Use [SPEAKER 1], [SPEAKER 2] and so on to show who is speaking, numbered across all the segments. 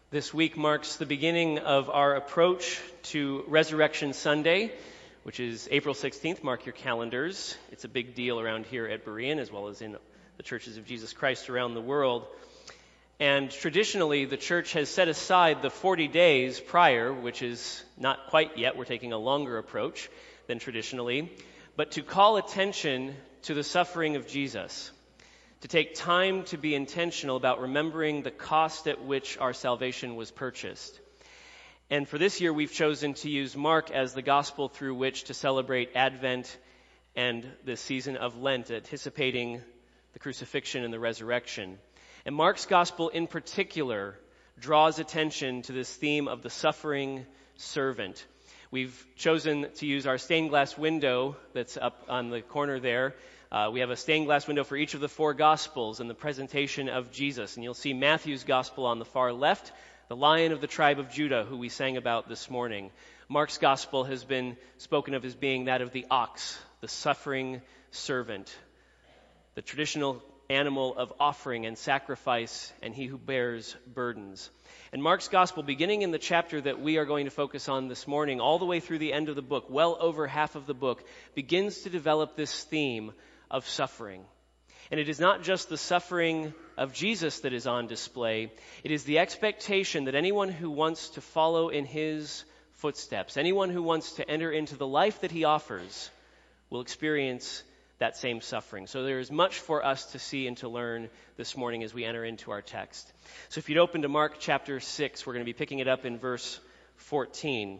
[SPEAKER 1] This week marks the beginning of our approach to Resurrection Sunday, which is April 16th. Mark your calendars. It's a big deal around here at Berean, as well as in the churches of Jesus Christ around the world. And traditionally, the church has set aside the 40 days prior, which is not quite yet. We're taking a longer approach than traditionally, but to call attention to the suffering of Jesus, to take time to be intentional about remembering the cost at which our salvation was purchased. And for this year, we've chosen to use Mark as the gospel through which to celebrate Advent and the season of Lent, anticipating the crucifixion and the resurrection. And Mark's gospel in particular draws attention to this theme of the suffering servant. We've chosen to use our stained glass window that's up on the corner there. We have a stained glass window for each of the four Gospels and the presentation of Jesus. And you'll see Matthew's Gospel on the far left, the Lion of the tribe of Judah, who we sang about this morning. Mark's Gospel has been spoken of as being that of the ox, the suffering servant, the traditional animal of offering and sacrifice, and he who bears burdens. And Mark's Gospel, beginning in the chapter that we are going to focus on this morning, all the way through the end of the book, well over half of the book, begins to develop this theme of suffering. And it is not just the suffering of Jesus that is on display. It is the expectation that anyone who wants to follow in his footsteps, anyone who wants to enter into the life that he offers, will experience that same suffering. So there is much for us to see and to learn this morning as we enter into our text. So if you'd open to Mark chapter 6, we're going to be picking it up in verse 14.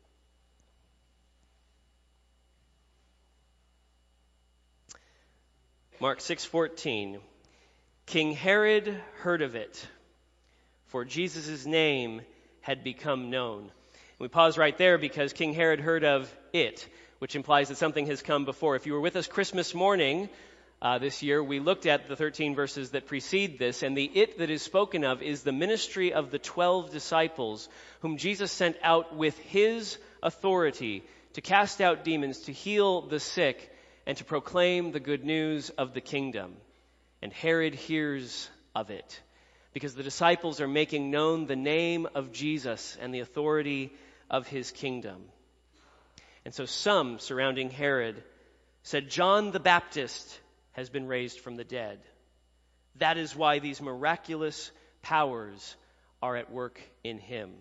[SPEAKER 1] Mark 6:14. King Herod heard of it, for Jesus' name had become known. And we pause right there because King Herod heard of it, which implies that something has come before. If you were with us Christmas morning this year, we looked at the 13 verses that precede this, and the it that is spoken of is the ministry of the 12 disciples, whom Jesus sent out with his authority to cast out demons, to heal the sick, and to proclaim the good news of the kingdom. And Herod hears of it because the disciples are making known the name of Jesus and the authority of his kingdom. And so some surrounding Herod said, John the Baptist has been raised from the dead. That is why these miraculous powers are at work in him.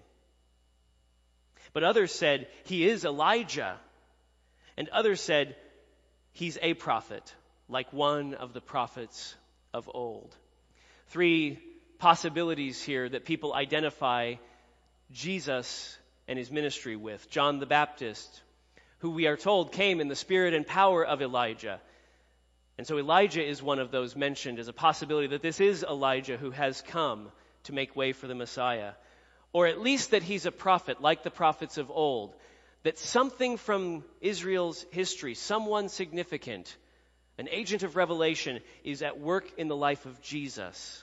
[SPEAKER 1] But others said, he is Elijah. And others said, he's a prophet, like one of the prophets of old. Three possibilities here that people identify Jesus and his ministry with. John the Baptist, who we are told came in the spirit and power of Elijah. And so Elijah is one of those mentioned as a possibility that this is Elijah who has come to make way for the Messiah. Or at least that he's a prophet, like the prophets of old. That something from Israel's history, someone significant, an agent of revelation, is at work in the life of Jesus.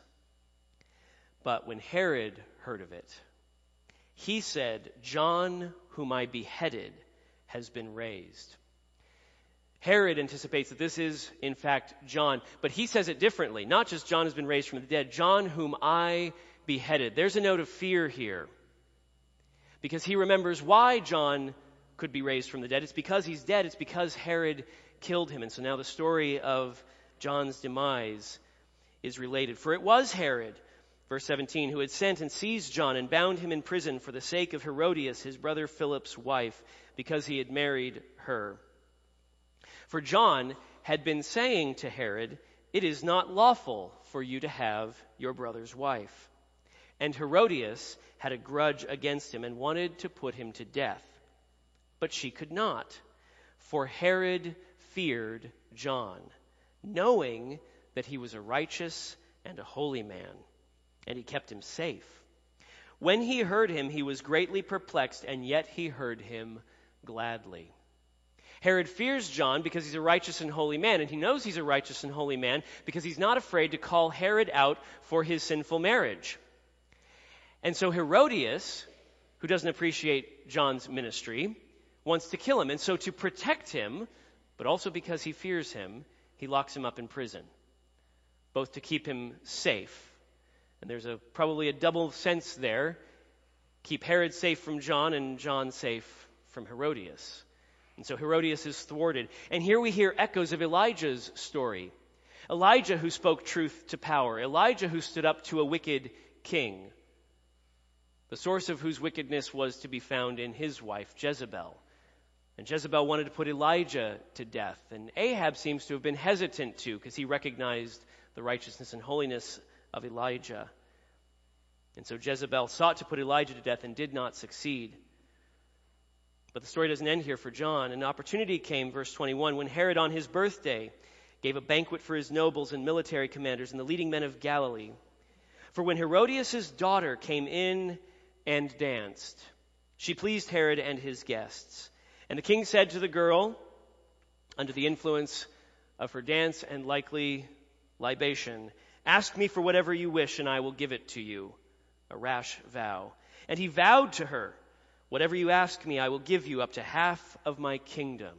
[SPEAKER 1] But when Herod heard of it, he said, John, whom I beheaded, has been raised. Herod anticipates that this is, in fact, John, but he says it differently. Not just John has been raised from the dead, John, whom I beheaded. There's a note of fear here, because he remembers why John could be raised from the dead. It's because he's dead. It's because Herod killed him. And so now the story of John's demise is related. For it was Herod, verse 17, who had sent and seized John and bound him in prison for the sake of Herodias, his brother Philip's wife, because he had married her. For John had been saying to Herod, it is not lawful for you to have your brother's wife. And Herodias had a grudge against him and wanted to put him to death. But she could not, for Herod feared John, knowing that he was a righteous and a holy man, and he kept him safe. When he heard him, he was greatly perplexed, and yet he heard him gladly. Herod fears John because he's a righteous and holy man, and he knows he's a righteous and holy man because he's not afraid to call Herod out for his sinful marriage. And so Herodias, who doesn't appreciate John's ministry, wants to kill him. And so to protect him, but also because he fears him, he locks him up in prison, both to keep him safe. And there's probably a double sense there keep Herod safe from John and John safe from Herodias. And so Herodias is thwarted. And here we hear echoes of Elijah's story. Elijah who spoke truth to power. Elijah who stood up to a wicked king, the source of whose wickedness was to be found in his wife, Jezebel. And Jezebel wanted to put Elijah to death. And Ahab seems to have been hesitant to, because he recognized the righteousness and holiness of Elijah. And so Jezebel sought to put Elijah to death and did not succeed. But the story doesn't end here for John. An opportunity came, verse 21, when Herod on his birthday gave a banquet for his nobles and military commanders and the leading men of Galilee. For when Herodias' daughter came in and danced, she pleased Herod and his guests. And the king said to the girl, under the influence of her dance and likely libation, "Ask me for whatever you wish, and I will give it to you." A rash vow. And he vowed to her, "Whatever you ask me, I will give you up to half of my kingdom."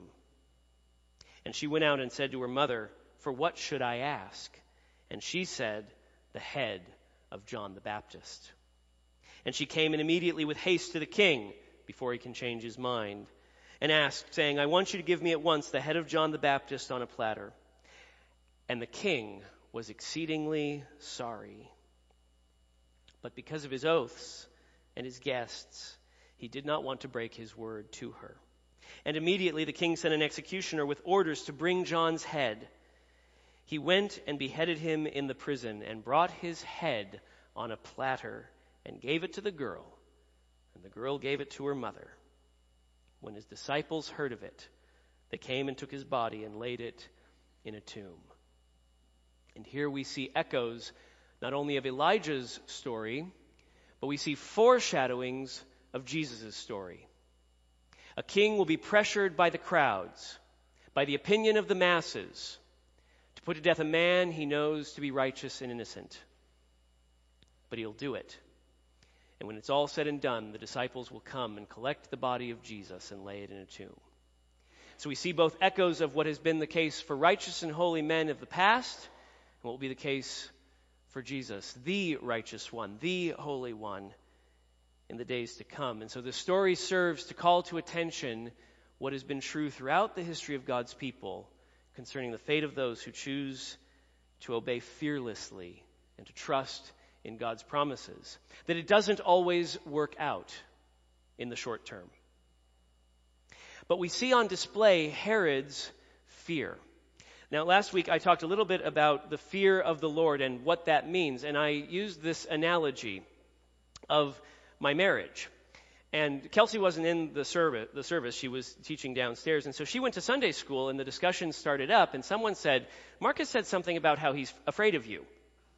[SPEAKER 1] And she went out and said to her mother, "For what should I ask?" And she said, "The head of John the Baptist." And she came in immediately with haste to the king, before he can change his mind, and asked, saying, "I want you to give me at once the head of John the Baptist on a platter." And the king was exceedingly sorry. But because of his oaths and his guests, he did not want to break his word to her. And immediately the king sent an executioner with orders to bring John's head. He went and beheaded him in the prison and brought his head on a platter and gave it to the girl, and the girl gave it to her mother. When his disciples heard of it, they came and took his body and laid it in a tomb. And here we see echoes not only of Elijah's story, but we see foreshadowings of Jesus' story. A king will be pressured by the crowds, by the opinion of the masses, to put to death a man he knows to be righteous and innocent. But he'll do it. And when it's all said and done, the disciples will come and collect the body of Jesus and lay it in a tomb. So we see both echoes of what has been the case for righteous and holy men of the past, and what will be the case for Jesus, the righteous one, the holy one, in the days to come. And so the story serves to call to attention what has been true throughout the history of God's people concerning the fate of those who choose to obey fearlessly and to trust in God's promises. That it doesn't always work out in the short term. But we see on display Herod's fear. Now, last week I talked a little bit about the fear of the Lord and what that means, and I used this analogy of my marriage. And Kelsey wasn't in the service. She was teaching downstairs, and so she went to Sunday school, and the discussion started up, and someone said, "Marcus said something about how he's afraid of you."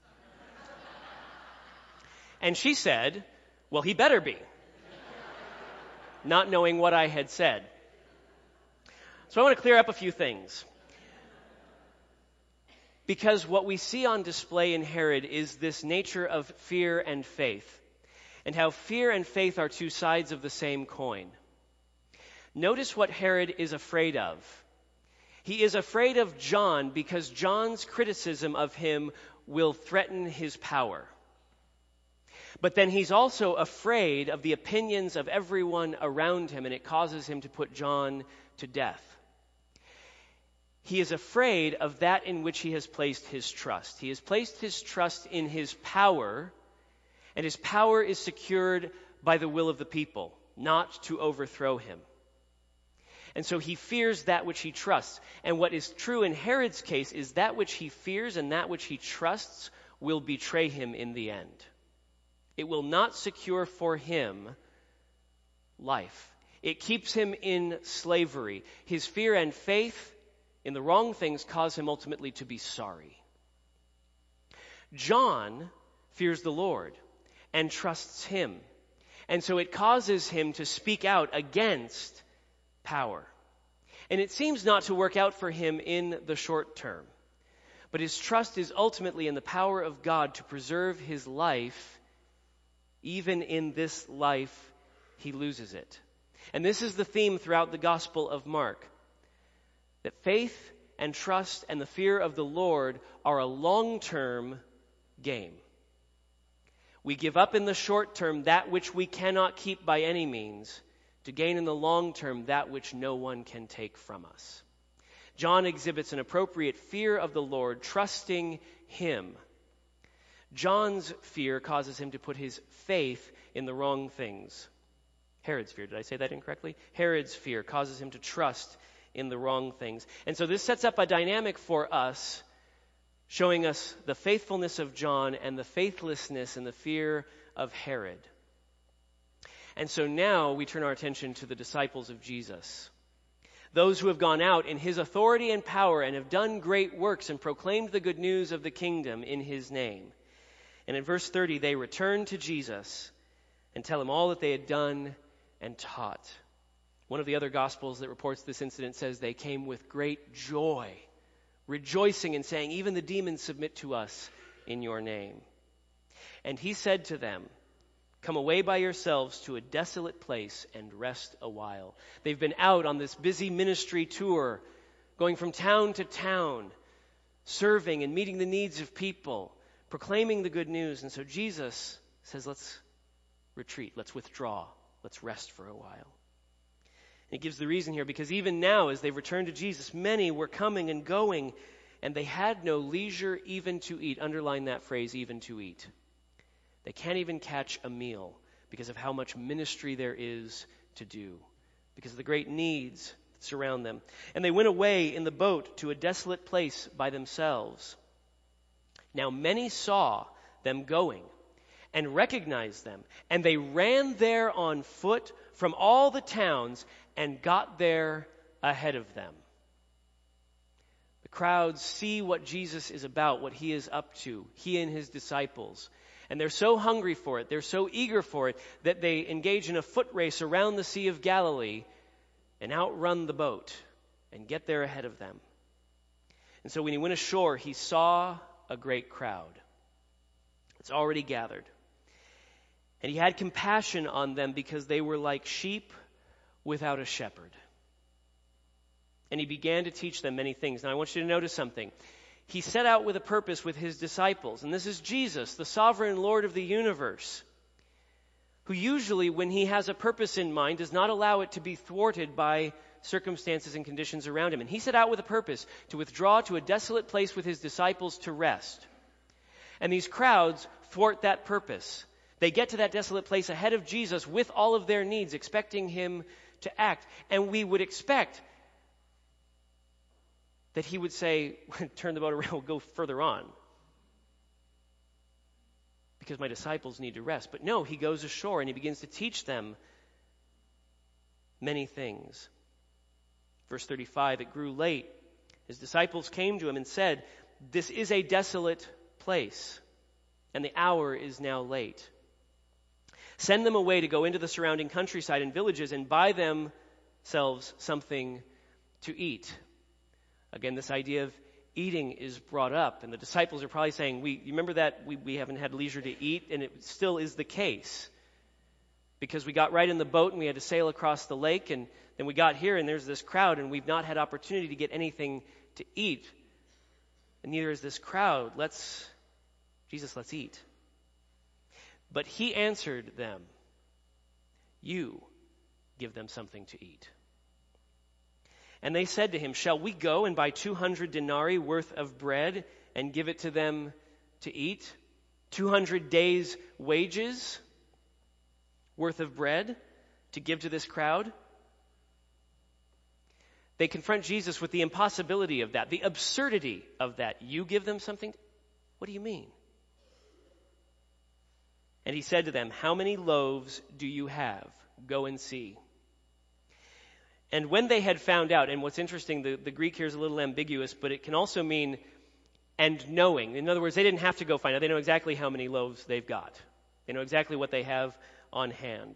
[SPEAKER 1] And she said, "Well, he better be," not knowing what I had said. So I want to clear up a few things. Because what we see on display in Herod is this nature of fear and faith, and how fear and faith are two sides of the same coin. Notice what Herod is afraid of. He is afraid of John because John's criticism of him will threaten his power. But then he's also afraid of the opinions of everyone around him, and it causes him to put John to death. He is afraid of that in which he has placed his trust. He has placed his trust in his power, and his power is secured by the will of the people, not to overthrow him. And so he fears that which he trusts. And what is true in Herod's case is that which he fears and that which he trusts will betray him in the end. It will not secure for him life. It keeps him in slavery. His fear and faith in the wrong things cause him ultimately to be sorry. John fears the Lord and trusts him. And so it causes him to speak out against power. And it seems not to work out for him in the short term. But his trust is ultimately in the power of God to preserve his life. Even in this life, he loses it. And this is the theme throughout the Gospel of Mark. That faith and trust and the fear of the Lord are a long-term game. We give up in the short term that which we cannot keep by any means, to gain in the long term that which no one can take from us. John exhibits an appropriate fear of the Lord, trusting him. John's fear causes him to put his faith in the wrong things. Herod's fear, did I say that incorrectly? Herod's fear causes him to trust in the wrong things. And so this sets up a dynamic for us, showing us the faithfulness of John and the faithlessness and the fear of Herod. And so now we turn our attention to the disciples of Jesus. Those who have gone out in his authority and power and have done great works and proclaimed the good news of the kingdom in his name. And in verse 30, they return to Jesus and tell him all that they had done and taught. One of the other Gospels that reports this incident says they came with great joy, rejoicing and saying, even the demons submit to us in your name. And he said to them, come away by yourselves to a desolate place and rest a while. They've been out on this busy ministry tour, going from town to town, serving and meeting the needs of people, proclaiming the good news. And so Jesus says, let's retreat, let's withdraw, let's rest for a while. And he gives the reason here, because even now as they returned to Jesus, many were coming and going, and they had no leisure even to eat. Underline that phrase, even to eat. They can't even catch a meal because of how much ministry there is to do, because of the great needs that surround them. And they went away in the boat to a desolate place by themselves. Now many saw them going and recognized them, and they ran there on foot from all the towns and got there ahead of them. The crowds see what Jesus is about, what he is up to, he and his disciples. And they're so hungry for it, they're so eager for it, that they engage in a foot race around the Sea of Galilee and outrun the boat and get there ahead of them. And so when he went ashore, he saw a great crowd. It's already gathered. And he had compassion on them because they were like sheep without a shepherd. And he began to teach them many things. Now I want you to notice something. He set out with a purpose with his disciples. And this is Jesus, the sovereign Lord of the universe, who usually, when he has a purpose in mind, does not allow it to be thwarted by circumstances and conditions around him. And he set out with a purpose to withdraw to a desolate place with his disciples to rest. And these crowds thwart that purpose. They get to that desolate place ahead of Jesus with all of their needs, expecting him to act. And we would expect that he would say, turn the boat around, we'll go further on, because my disciples need to rest. But no, he goes ashore and he begins to teach them many things. Verse 35, it grew late. His disciples came to him and said, this is a desolate place, and the hour is now late. Send them away to go into the surrounding countryside and villages and buy themselves something to eat. Again, this idea of eating is brought up, and the disciples are probably saying, you remember that we haven't had leisure to eat, and it still is the case. Because we got right in the boat and we had to sail across the lake, and then we got here and there's this crowd, and we've not had opportunity to get anything to eat. And neither is this crowd. Let's eat. But he answered them, you give them something to eat. And they said to him, shall we go and buy 200 denarii worth of bread and give it to them to eat? 200 days' wages worth of bread to give to this crowd? They confront Jesus with the impossibility of that, the absurdity of that. You give them something? What do you mean? And he said to them, how many loaves do you have? Go and see. And when they had found out, and what's interesting, the Greek here is a little ambiguous, but it can also mean, and knowing. In other words, they didn't have to go find out. They know exactly how many loaves they've got. They know exactly what they have on hand.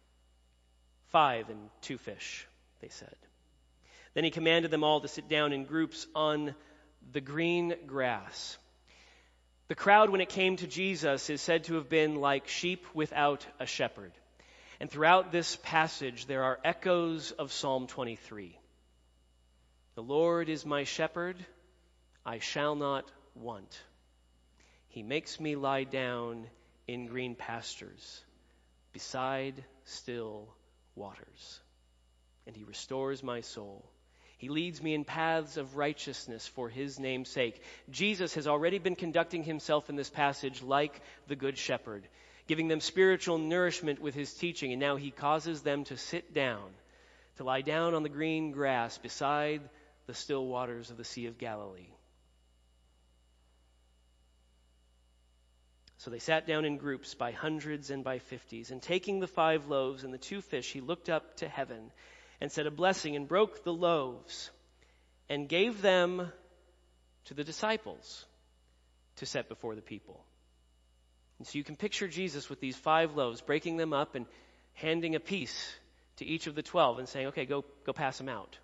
[SPEAKER 1] 5 and 2 fish, they said. Then he commanded them all to sit down in groups on the green grass. The crowd, when it came to Jesus, is said to have been like sheep without a shepherd. And throughout this passage, there are echoes of Psalm 23. The Lord is my shepherd, I shall not want. He makes me lie down in green pastures, beside still waters. And he restores my soul. He leads me in paths of righteousness for his name's sake. Jesus has already been conducting himself in this passage like the Good Shepherd, giving them spiritual nourishment with his teaching, and now he causes them to sit down, to lie down on the green grass beside the still waters of the Sea of Galilee. So they sat down in groups by hundreds and by 50s, and taking the 5 loaves and the 2 fish, he looked up to heaven and said a blessing and broke the loaves and gave them to the disciples to set before the people. And so you can picture Jesus with these 5 loaves, breaking them up and handing a piece to each of the 12 and saying, okay, go pass them out.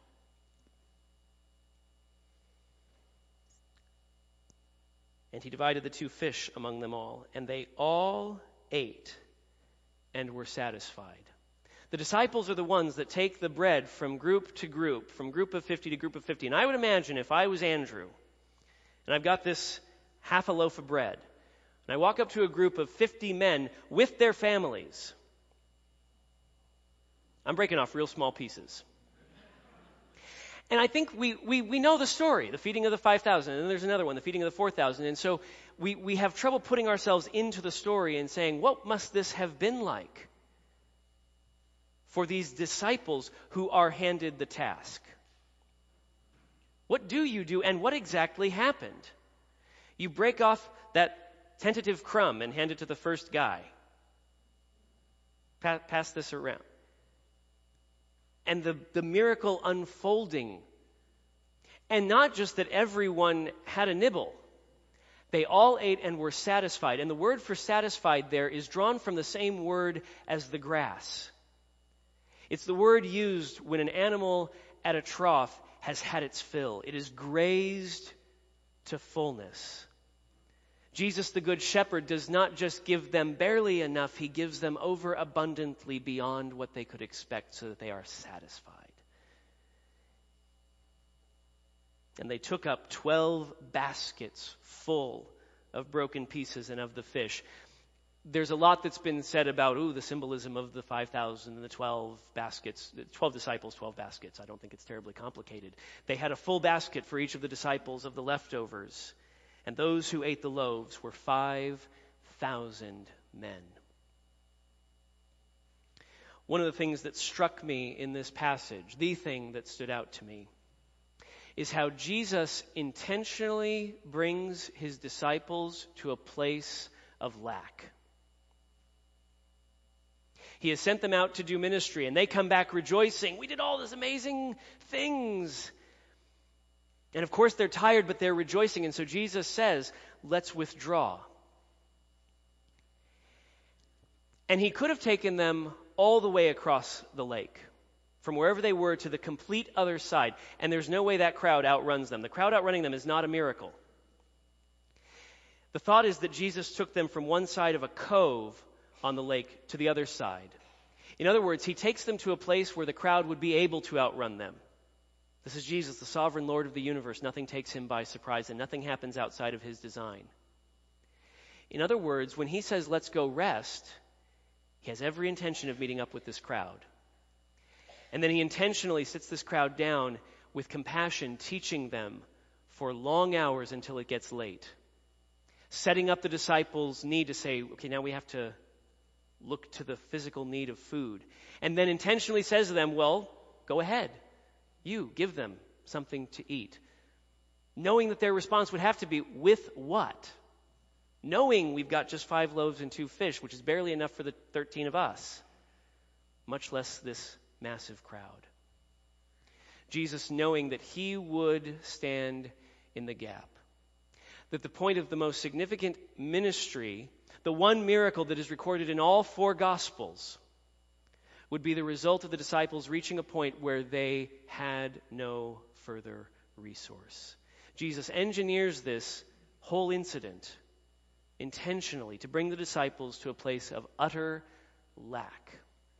[SPEAKER 1] And he divided the 2 fish among them all, and they all ate and were satisfied. The disciples are the ones that take the bread from group to group, from group of 50 to group of 50. And I would imagine if I was Andrew, and I've got this half a loaf of bread, and I walk up to a group of 50 men with their families, I'm breaking off real small pieces. And I think we know the story, the feeding of the 5,000, and then there's another one, the feeding of the 4,000. And so we have trouble putting ourselves into the story and saying, what must this have been like for these disciples who are handed the task? What do you do, and what exactly happened? You break off that tentative crumb and hand it to the first guy. Pass this around. And the miracle unfolding. And not just that everyone had a nibble. They all ate and were satisfied. And the word for satisfied there is drawn from the same word as the grass. It's the word used when an animal at a trough has had its fill. It is grazed to fullness. Jesus, the Good Shepherd, does not just give them barely enough, he gives them overabundantly beyond what they could expect so that they are satisfied. And they took up 12 baskets full of broken pieces and of the fish. There's a lot that's been said about, the symbolism of the 5,000 and the 12 baskets, 12 disciples, 12 baskets. I don't think it's terribly complicated. They had a full basket for each of the disciples of the leftovers. And those who ate the loaves were 5,000 men. One of the things that struck me in this passage, the thing that stood out to me, is how Jesus intentionally brings his disciples to a place of lack. He has sent them out to do ministry, and they come back rejoicing. We did all these amazing things. And of course they're tired, but they're rejoicing. And so Jesus says, let's withdraw. And he could have taken them all the way across the lake, from wherever they were to the complete other side. And there's no way that crowd outruns them. The crowd outrunning them is not a miracle. The thought is that Jesus took them from one side of a cove on the lake to the other side. In other words, he takes them to a place where the crowd would be able to outrun them. This is Jesus, the sovereign Lord of the universe. Nothing takes him by surprise, and nothing happens outside of his design. In other words, when he says, let's go rest, he has every intention of meeting up with this crowd. And then he intentionally sits this crowd down with compassion, teaching them for long hours until it gets late. Setting up the disciples' need to say, okay, now we have to look to the physical need of food. And then intentionally says to them, well, go ahead. You give them something to eat. Knowing that their response would have to be, with what? Knowing we've got just 5 loaves and 2 fish, which is barely enough for the 13 of us, much less this massive crowd. Jesus knowing that he would stand in the gap. That the point of the most significant ministry, the one miracle that is recorded in all 4 Gospels, would be the result of the disciples reaching a point where they had no further resource. Jesus engineers this whole incident intentionally to bring the disciples to a place of utter lack.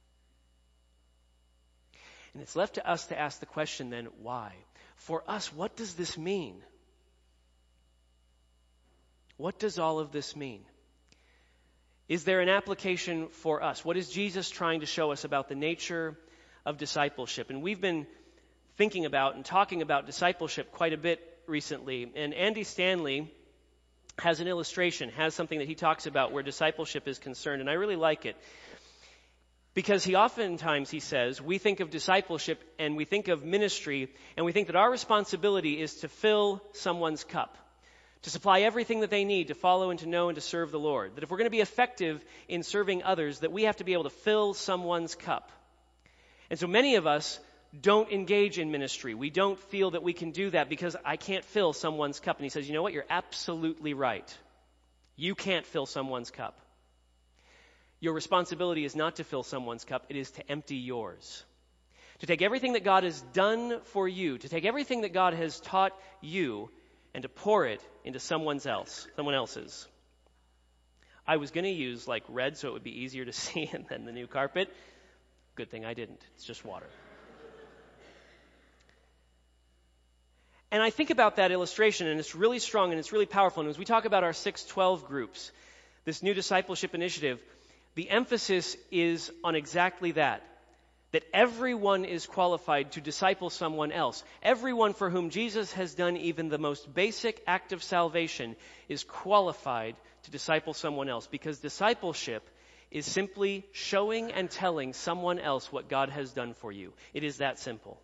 [SPEAKER 1] And it's left to us to ask the question then, why? For us, what does this mean? What does all of this mean? Is there an application for us? What is Jesus trying to show us about the nature of discipleship? And we've been thinking about and talking about discipleship quite a bit recently. And Andy Stanley has an illustration, has something that he talks about where discipleship is concerned, and I really like it. Because he says, we think of discipleship and we think of ministry, and we think that our responsibility is to fill someone's cup, to supply everything that they need to follow and to know and to serve the Lord. That if we're going to be effective in serving others, that we have to be able to fill someone's cup. And so many of us don't engage in ministry. We don't feel that we can do that because I can't fill someone's cup. And he says, you know what? You're absolutely right. You can't fill someone's cup. Your responsibility is not to fill someone's cup. It is to empty yours. To take everything that God has done for you, to take everything that God has taught you, and to pour it into someone else's. I was going to use like red so it would be easier to see and then the new carpet. Good thing I didn't. It's just water. And I think about that illustration, and it's really strong and it's really powerful. And as we talk about our 612 groups, this new discipleship initiative, the emphasis is on exactly that everyone is qualified to disciple someone else. Everyone for whom Jesus has done even the most basic act of salvation is qualified to disciple someone else, because discipleship is simply showing and telling someone else what God has done for you. It is that simple.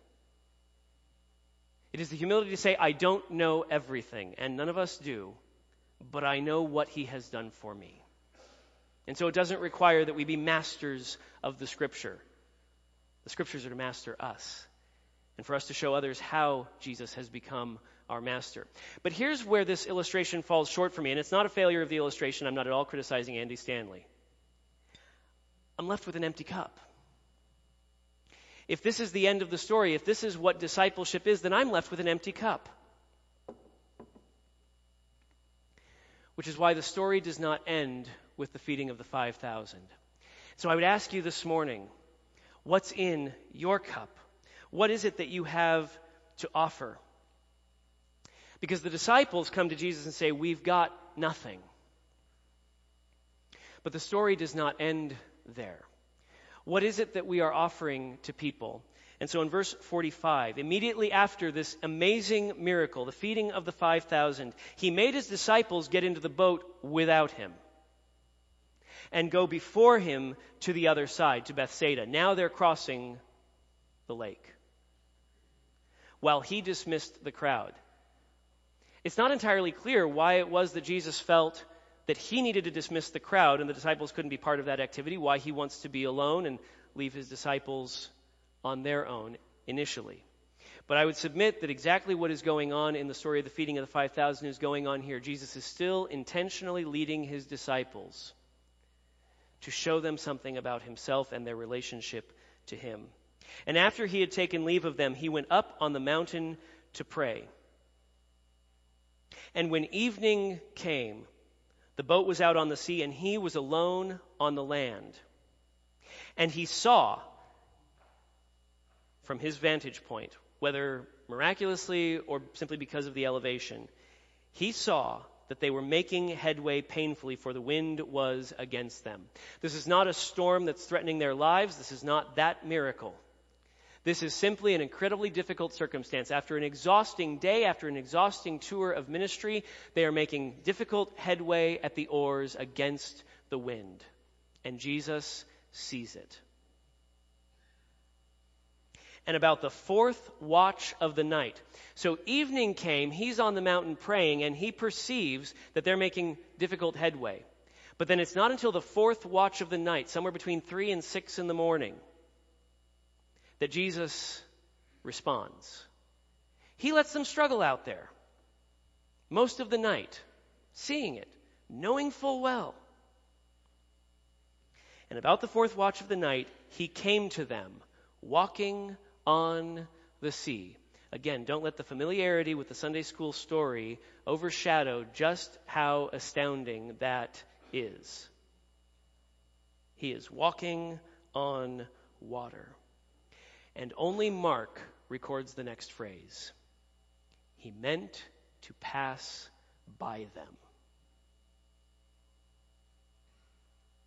[SPEAKER 1] It is the humility to say, I don't know everything, and none of us do, but I know what he has done for me. And so it doesn't require that we be masters of the Scripture. The Scriptures are to master us, and for us to show others how Jesus has become our master. But here's where this illustration falls short for me, and it's not a failure of the illustration. I'm not at all criticizing Andy Stanley. I'm left with an empty cup. If this is the end of the story, if this is what discipleship is, then I'm left with an empty cup. Which is why the story does not end with the feeding of the 5,000. So I would ask you this morning, what's in your cup? What is it that you have to offer? Because the disciples come to Jesus and say, we've got nothing. But the story does not end there. What is it that we are offering to people? And so in verse 45, immediately after this amazing miracle, the feeding of the 5,000, he made his disciples get into the boat without him and go before him to the other side, to Bethsaida. Now they're crossing the lake, while he dismissed the crowd. It's not entirely clear why it was that Jesus felt that he needed to dismiss the crowd and the disciples couldn't be part of that activity, why he wants to be alone and leave his disciples on their own initially. But I would submit that exactly what is going on in the story of the feeding of the 5,000 is going on here. Jesus is still intentionally leading his disciples to show them something about himself and their relationship to him. And after he had taken leave of them, he went up on the mountain to pray. And when evening came, the boat was out on the sea, and he was alone on the land. And he saw, from his vantage point, whether miraculously or simply because of the elevation, he saw that they were making headway painfully, for the wind was against them. This is not a storm that's threatening their lives. This is not that miracle. This is simply an incredibly difficult circumstance. After an exhausting day, after an exhausting tour of ministry, they are making difficult headway at the oars against the wind. And Jesus sees it. And about the fourth watch of the night. So evening came, he's on the mountain praying, and he perceives that they're making difficult headway. But then it's not until the fourth watch of the night, somewhere between 3 and 6 in the morning, that Jesus responds. He lets them struggle out there most of the night, seeing it, knowing full well. And about the fourth watch of the night, he came to them, walking on the sea. Again, don't let the familiarity with the Sunday school story overshadow just how astounding that is. He is walking on water. And only Mark records the next phrase. He meant to pass by them.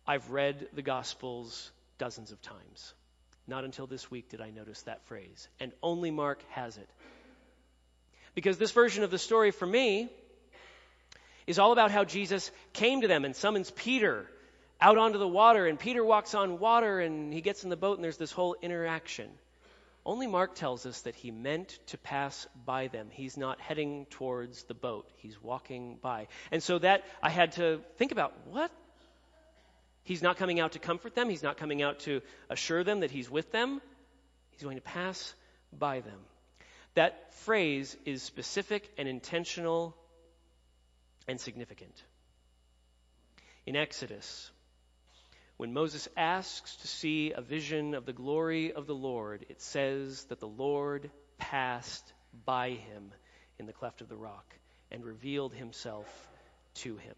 [SPEAKER 1] I've read the Gospels dozens of times. Not until this week did I notice that phrase. And only Mark has it. Because this version of the story for me is all about how Jesus came to them and summons Peter out onto the water. And Peter walks on water and he gets in the boat and there's this whole interaction. Only Mark tells us that he meant to pass by them. He's not heading towards the boat. He's walking by. And so that I had to think about, what? He's not coming out to comfort them. He's not coming out to assure them that he's with them. He's going to pass by them. That phrase is specific and intentional and significant. In Exodus, when Moses asks to see a vision of the glory of the Lord, it says that the Lord passed by him in the cleft of the rock and revealed himself to him.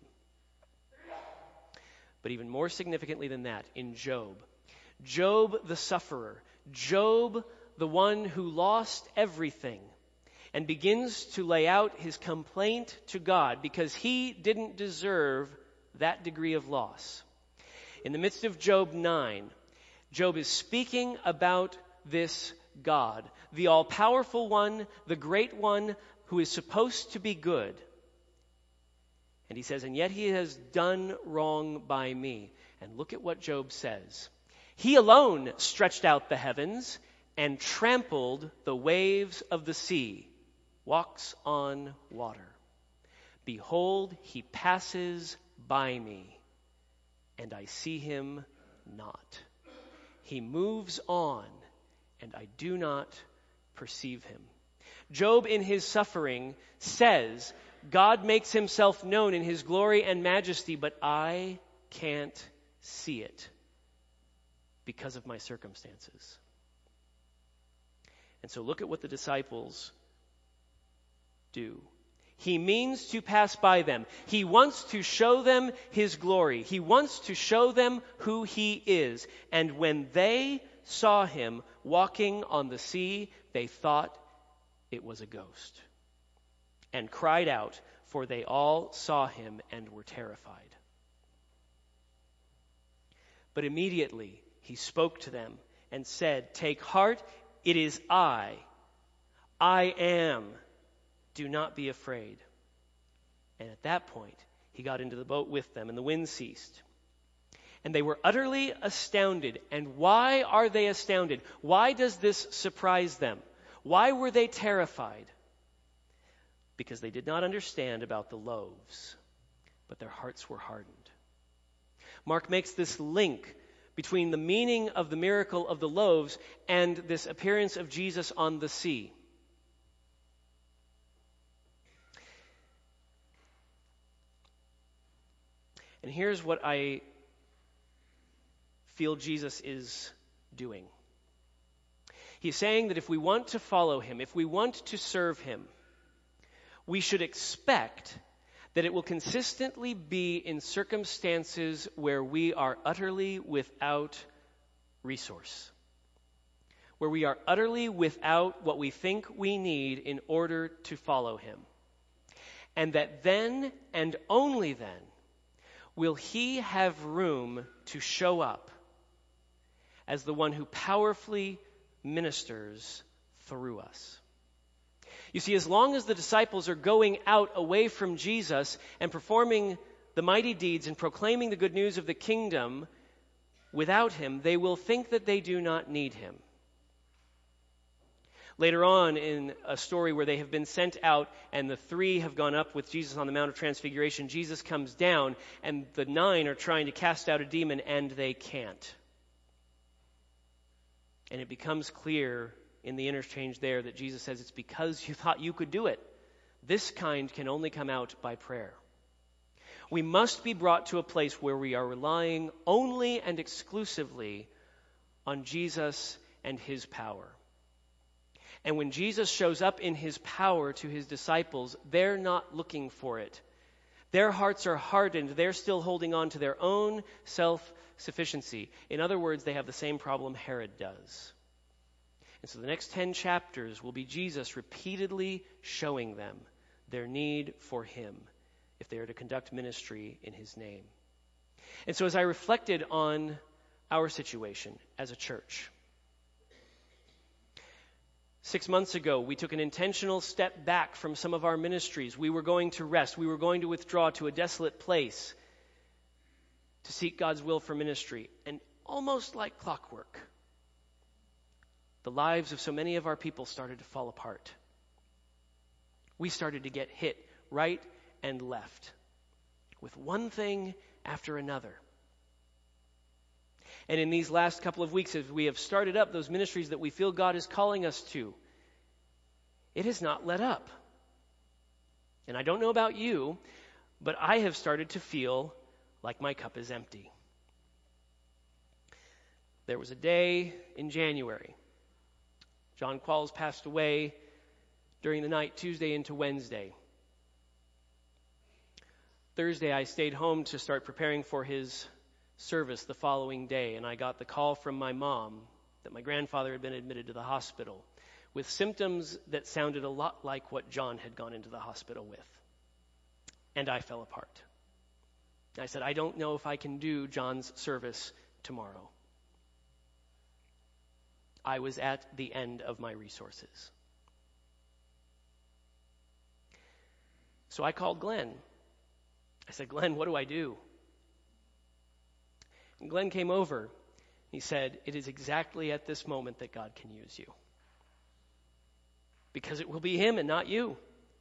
[SPEAKER 1] But even more significantly than that, in Job the sufferer, Job the one who lost everything, and begins to lay out his complaint to God because he didn't deserve that degree of loss. In the midst of Job 9, Job is speaking about this God, the all-powerful one, the great one who is supposed to be good. And he says, and yet he has done wrong by me. And look at what Job says. He alone stretched out the heavens and trampled the waves of the sea, walks on water. Behold, he passes by me, and I see him not. He moves on, and I do not perceive him. Job, in his suffering, says, God makes himself known in his glory and majesty, but I can't see it because of my circumstances. And so look at what the disciples do. He means to pass by them. He wants to show them his glory. He wants to show them who he is. And when they saw him walking on the sea, they thought it was a ghost, and cried out, for they all saw him and were terrified. But immediately he spoke to them and said, take heart, it is I am. Do not be afraid. And at that point, he got into the boat with them, and the wind ceased. And they were utterly astounded. And why are they astounded? Why does this surprise them? Why were they terrified? Because they did not understand about the loaves, but their hearts were hardened. Mark makes this link between the meaning of the miracle of the loaves and this appearance of Jesus on the sea. And here's what I feel Jesus is doing. He's saying that if we want to follow him, if we want to serve him, we should expect that it will consistently be in circumstances where we are utterly without resource, where we are utterly without what we think we need in order to follow him. And that then and only then will he have room to show up as the one who powerfully ministers through us. You see, as long as the disciples are going out away from Jesus and performing the mighty deeds and proclaiming the good news of the kingdom without him, they will think that they do not need him. Later on in a story where they have been sent out and the 3 have gone up with Jesus on the Mount of Transfiguration, Jesus comes down and the 9 are trying to cast out a demon and they can't. And it becomes clear in the interchange there that Jesus says it's because you thought you could do it. This kind can only come out by prayer. We must be brought to a place where we are relying only and exclusively on Jesus and his power. And when Jesus shows up in his power to his disciples, they're not looking for it. Their hearts are hardened. They're still holding on to their own self-sufficiency. In other words, they have the same problem Herod does. And so the next 10 chapters will be Jesus repeatedly showing them their need for him if they are to conduct ministry in his name. And so as I reflected on our situation as a church, 6 months ago, we took an intentional step back from some of our ministries. We were going to rest. We were going to withdraw to a desolate place to seek God's will for ministry. And almost like clockwork, the lives of so many of our people started to fall apart. We started to get hit right and left with one thing after another. And in these last couple of weeks, as we have started up those ministries that we feel God is calling us to, it has not let up. And I don't know about you, but I have started to feel like my cup is empty. There was a day in January. John Qualls passed away during the night, Tuesday into Wednesday. Thursday, I stayed home to start preparing for his service the following day, and I got the call from my mom that my grandfather had been admitted to the hospital with symptoms that sounded a lot like what John had gone into the hospital with. And I fell apart. I said, I don't know if I can do John's service tomorrow. I was at the end of my resources. So I called Glenn. I said, Glenn, what do I do? And Glenn came over. He said, it is exactly at this moment that God can use you. Because it will be him and not you.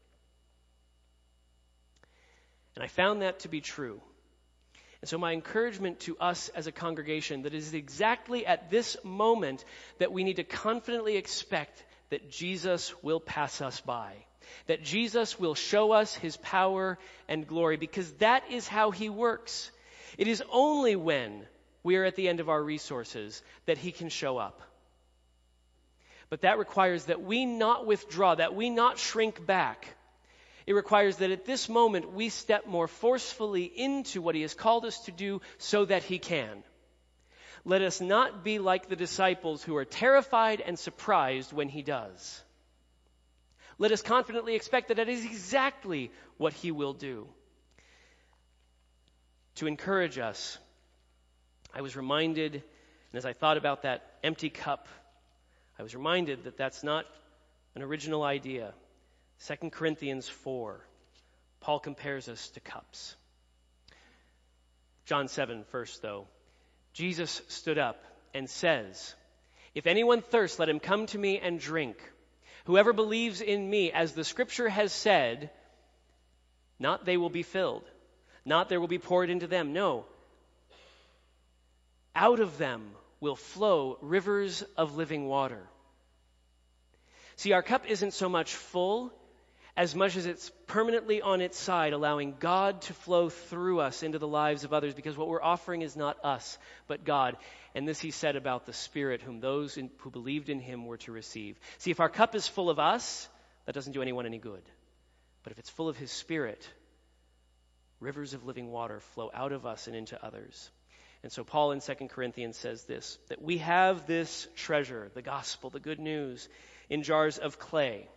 [SPEAKER 1] And I found that to be true. And so my encouragement to us as a congregation, that it is exactly at this moment that we need to confidently expect that Jesus will pass us by. That Jesus will show us his power and glory, because that is how he works. It is only when we are at the end of our resources that he can show up. But that requires that we not withdraw, that we not shrink back. It requires that at this moment we step more forcefully into what he has called us to do so that he can. Let us not be like the disciples who are terrified and surprised when he does. Let us confidently expect that is exactly what he will do. To encourage us, I was reminded, and as I thought about that empty cup, I was reminded that that's not an original idea. 2 Corinthians 4, Paul compares us to cups. John 7 first, though. Jesus stood up and says, if anyone thirsts, let him come to me and drink. Whoever believes in me, as the scripture has said, not they will be filled, not there will be poured into them. No. Out of them will flow rivers of living water. See, our cup isn't so much full as much as it's permanently on its side, allowing God to flow through us into the lives of others, because what we're offering is not us, but God. And this he said about the Spirit, whom those who believed in him were to receive. See, if our cup is full of us, that doesn't do anyone any good. But if it's full of his Spirit, rivers of living water flow out of us and into others. And so Paul in 2 Corinthians says this, that we have this treasure, the gospel, the good news, in jars of clay,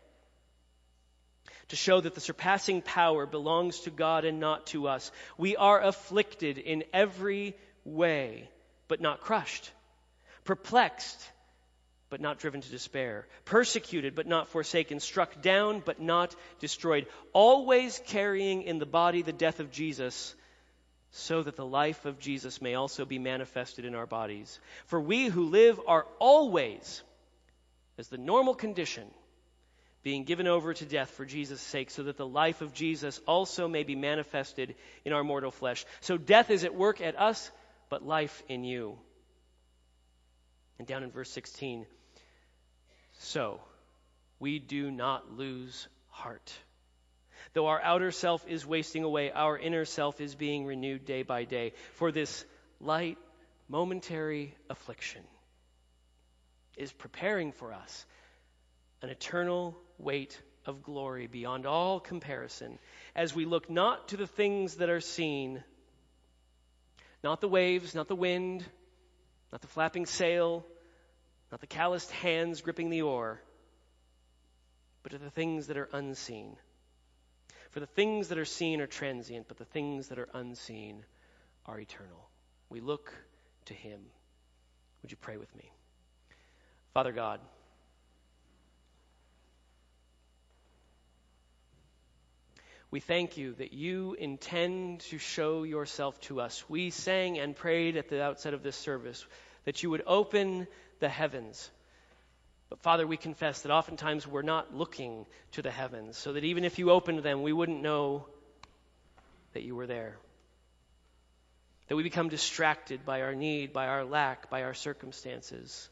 [SPEAKER 1] to show that the surpassing power belongs to God and not to us. We are afflicted in every way, but not crushed, perplexed, but not driven to despair, persecuted, but not forsaken, struck down, but not destroyed, always carrying in the body the death of Jesus, so that the life of Jesus may also be manifested in our bodies. For we who live are always, as the normal condition, being given over to death for Jesus' sake, so that the life of Jesus also may be manifested in our mortal flesh. So death is at work at us, but life in you. And down in verse 16, so we do not lose heart. Though our outer self is wasting away, our inner self is being renewed day by day. For this light, momentary affliction is preparing for us an eternal weight of glory beyond all comparison, as we look not to the things that are seen, not the waves, not the wind, not the flapping sail, not the calloused hands gripping the oar, but to the things that are unseen. For the things that are seen are transient, but the things that are unseen are eternal. We look to him. Would you pray with me? Father God, we thank you that you intend to show yourself to us. We sang and prayed at the outset of this service that you would open the heavens. But Father, we confess that oftentimes we're not looking to the heavens, so that even if you opened them, we wouldn't know that you were there. That we become distracted by our need, by our lack, by our circumstances.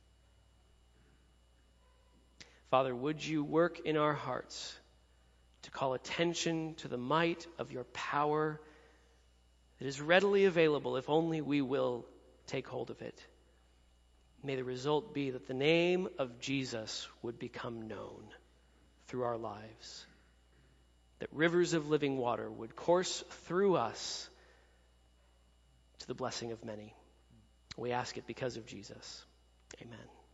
[SPEAKER 1] Father, would you work in our hearts to call attention to the might of your power that is readily available if only we will take hold of it. May the result be that the name of Jesus would become known through our lives, that rivers of living water would course through us to the blessing of many. We ask it because of Jesus. Amen.